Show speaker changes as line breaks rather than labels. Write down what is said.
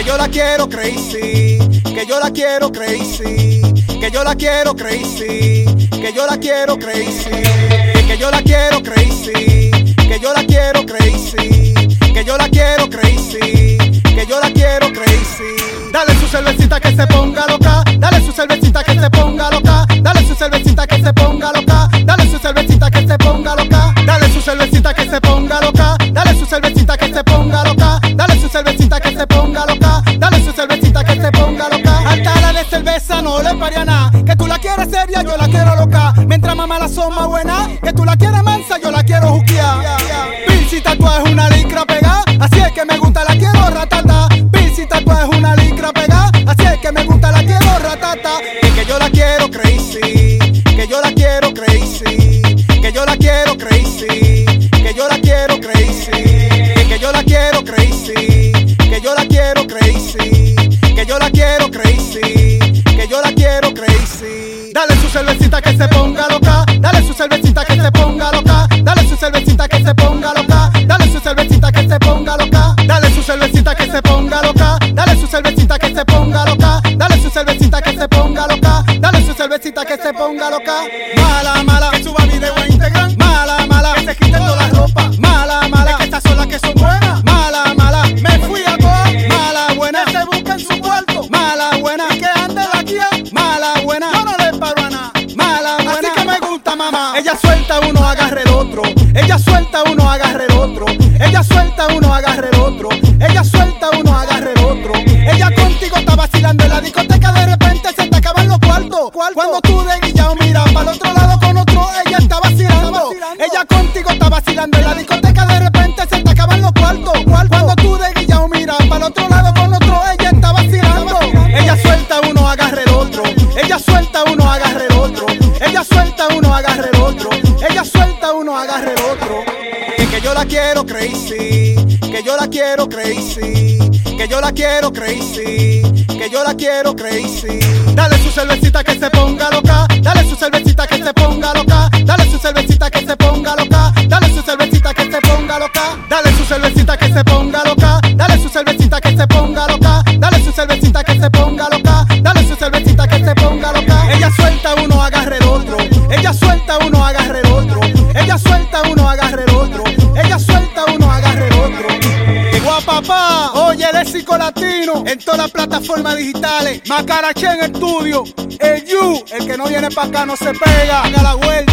yo la quiero crazy, que yo la quiero crazy, que yo la quiero crazy, que yo la quiero crazy, que yo la quiero crazy, que yo la quiero crazy, que yo la quiero crazy, que yo la quiero crazy. Dale su cervecita que se ponga loca, dale su cervecita que se ponga loca, dale su cervecita que se ponga loca, dale su cervecita que se ponga loca, dale su cervecita que se ponga loca, dale su cervecita que se ponga loca, dale su cervecita que se ponga loca, dale su cervecita que se ponga loca. Altala de cerveza no le paría nada, que tú la quieres seria, yo la quiero loca. Mientras mamá la son más buena, que tú la quieres mansa, yo la quiero juquear. Pilsi tatuaje es una licra pegada, así es que me gusta, la quiero ratata. Pilsi tatuaje es una licra pegada, así es que me gusta, la quiero ratata. Que yo la quiero crazy, que yo la quiero crazy, que yo la quiero crazy, que yo la quiero crazy, que yo la quiero crazy, que yo la quiero crazy, que yo la quiero crazy, que yo la quiero crazy. Dale su cervecita que se ponga loca, dale su cervecita que se ponga loca, dale su cervecita que se ponga loca, dale su cervecita que se ponga loca, dale su cervecita que se ponga loca, dale su cervecita que se ponga loca, dale su cervecita que se ponga loca, dale su cervecita que se ponga loca. Mala, mala, que suba video a Instagram. Mala, mala, que se quiten toda la ropa. Mala, mala, que estas son las que son buenas. Mala, mala, me fui a toa. Mala, buena, que se busquen su cuarto. Mala, buena, y que ande la guía. Mala, buena, yo no le paro a nada. Mala, buena, así que me gusta, mamá. Ella suelta uno, agarre el otro. Ella suelta uno, agarre el otro. Ella suelta uno, agarre el otro. Ella suelta uno, agarre el otro. Ella contigo está vacilando en la discoteca, de repente se te acaban los cuartos. Cuando tú de guillao miras para el otro lado con otro, ella está vacilando. Ella contigo está vacilando en la discoteca, de repente se te acaban los cuartos. Cuando tú de guillao miras para el otro lado con otro, ella está vacilando. Ella suelta uno, agarre el otro. Ella suelta uno, agarre el otro. Ella suelta uno, agarre el otro. Ella suelta uno, agarre el otro. Que yo la quiero crazy, que yo la quiero crazy, que yo la quiero crazy, que yo la quiero crazy. Dale su cervecita que se ponga loca, dale su cervecita que se ponga loca, dale su cervecita que se ponga loca, dale su cervecita que se ponga loca, dale su cervecita que se ponga loca, dale su cervecita que se ponga loca, dale su cervecita que se ponga loca, dale su cervecita que se ponga loca. Ella suelta uno, agarre el otro. Ella suelta uno, agarre el otro. Ella suelta uno, agarre el otro. Ella suelta uno, agarre el otro. ¡Qué guapapá! Oye, léxico latino en todas las plataformas digitales. Macarache en estudio. El You, el que no viene pa' acá no se pega. Haga la vuelta.